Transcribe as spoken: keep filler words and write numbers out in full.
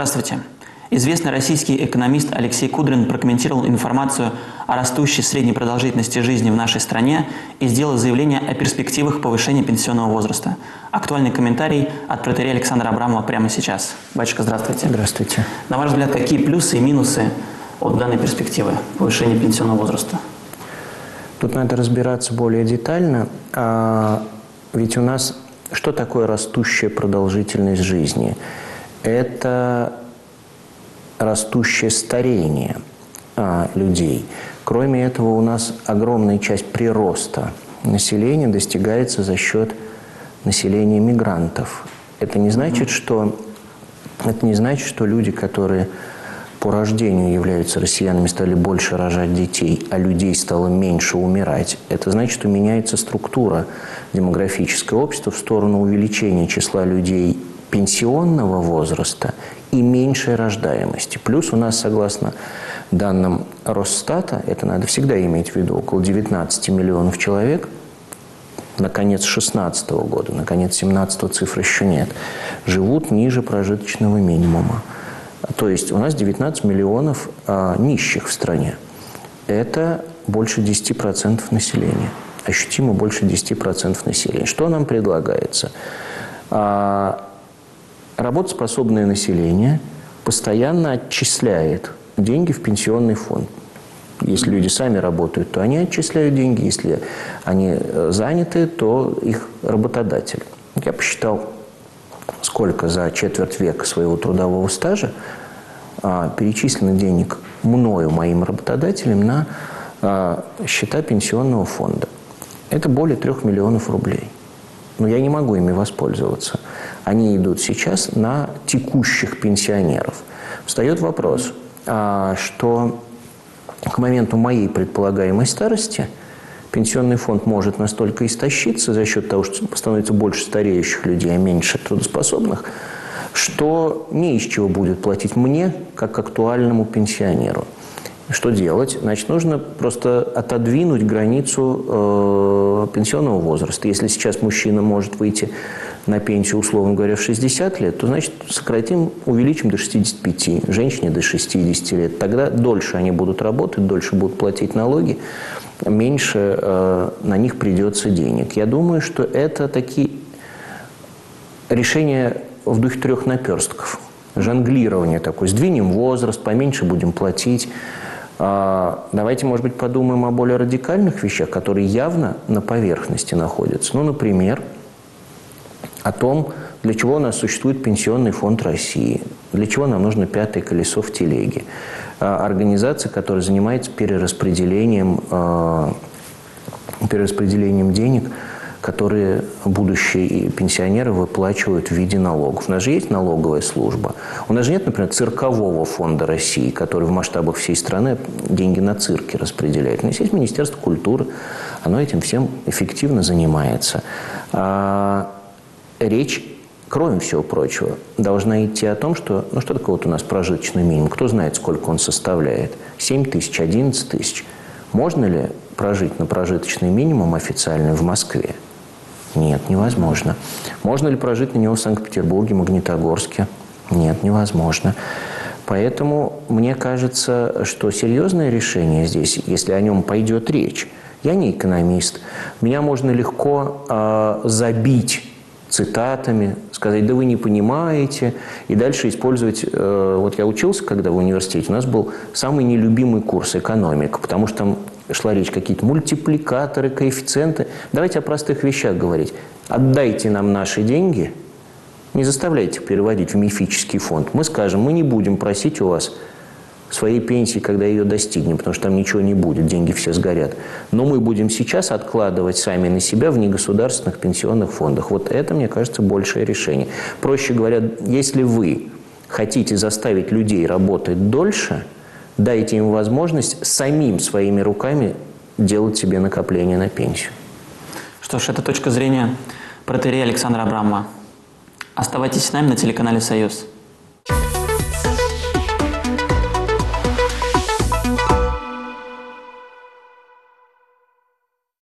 Здравствуйте. Известный российский экономист Алексей Кудрин прокомментировал информацию о растущей средней продолжительности жизни в нашей стране и сделал заявление о перспективах повышения пенсионного возраста. Актуальный комментарий от протоиерея Александра Абрамова прямо сейчас. Батюшка, здравствуйте. Здравствуйте. На ваш взгляд, какие плюсы и минусы от данной перспективы повышения пенсионного возраста? Тут надо разбираться более детально. А ведь у нас что такое растущая продолжительность жизни? Это растущее старение а, людей. Кроме этого, у нас огромная часть прироста населения достигается за счет населения мигрантов. Это не значит, что, это не значит, что люди, которые по рождению являются россиянами, стали больше рожать детей, а людей стало меньше умирать. Это значит, что меняется структура демографического общества в сторону увеличения числа людей пенсионного возраста и меньшей рождаемости. Плюс у нас, согласно данным Росстата, это надо всегда иметь в виду, около девятнадцати миллионов человек, на конец шестнадцатого года, на конец семнадцатого цифр еще нет, живут ниже прожиточного минимума. То есть у нас девятнадцать миллионов а, нищих в стране. Это больше десяти процентов населения. Ощутимо больше десяти процентов населения. Что нам предлагается? А, Работоспособное население постоянно отчисляет деньги в пенсионный фонд. Если люди сами работают, то они отчисляют деньги. Если они заняты, то их работодатель. Я посчитал, сколько за четверть века своего трудового стажа а, перечислено денег мною, моим работодателем, на а, счета пенсионного фонда. Это более трех миллионов рублей. Но я не могу ими воспользоваться. Они идут сейчас на текущих пенсионеров. Встает вопрос, а, что к моменту моей предполагаемой старости пенсионный фонд может настолько истощиться за счет того, что становится больше стареющих людей, а меньше трудоспособных, что не из чего будет платить мне, как актуальному пенсионеру. Что делать? Значит, нужно просто отодвинуть границу э, пенсионного возраста. Если сейчас мужчина может выйти на пенсию, условно говоря, в шестьдесят лет, то, значит, сократим, увеличим до шестидесяти пяти, женщине до шестидесяти лет. Тогда дольше они будут работать, дольше будут платить налоги, меньше э, на них придется денег. Я думаю, что это такие решения в духе трех наперстков. Жонглирование такое. Сдвинем возраст, поменьше будем платить. Давайте, может быть, подумаем о более радикальных вещах, которые явно на поверхности находятся. Ну, например, о том, для чего у нас существует Пенсионный фонд России, для чего нам нужно пятое колесо в телеге. Организация, которая занимается перераспределением, перераспределением денег, которые будущие пенсионеры выплачивают в виде налогов. У нас же есть налоговая служба. У нас же нет, например, циркового фонда России, который в масштабах всей страны деньги на цирки распределяет. У нас есть Министерство культуры, оно этим всем эффективно занимается. А речь, кроме всего прочего, должна идти о том, что, ну что такое вот у нас прожиточный минимум, кто знает, сколько он составляет, семь тысяч, одиннадцать тысяч. Можно ли прожить на прожиточный минимум официальный в Москве? Нет, невозможно. Можно ли прожить на него в Санкт-Петербурге, Магнитогорске? Нет, невозможно. Поэтому мне кажется, что серьезное решение здесь, если о нем пойдет речь, я не экономист, меня можно легко э, забить цитатами, сказать, да вы не понимаете, и дальше использовать... Э, вот я учился, когда в университете, у нас был самый нелюбимый курс экономика, потому что там шла речь какие-то мультипликаторы, коэффициенты. Давайте о простых вещах говорить. Отдайте нам наши деньги, не заставляйте переводить в мифический фонд. Мы скажем, мы не будем просить у вас своей пенсии, когда ее достигнем, потому что там ничего не будет, деньги все сгорят. Но мы будем сейчас откладывать сами на себя в негосударственных пенсионных фондах. Вот это, мне кажется, большее решение. Проще говоря, если вы хотите заставить людей работать дольше, дайте им возможность самим своими руками делать себе накопление на пенсию. Что ж, это точка зрения протоиерея Александра Абрамова. Оставайтесь с нами на телеканале «Союз».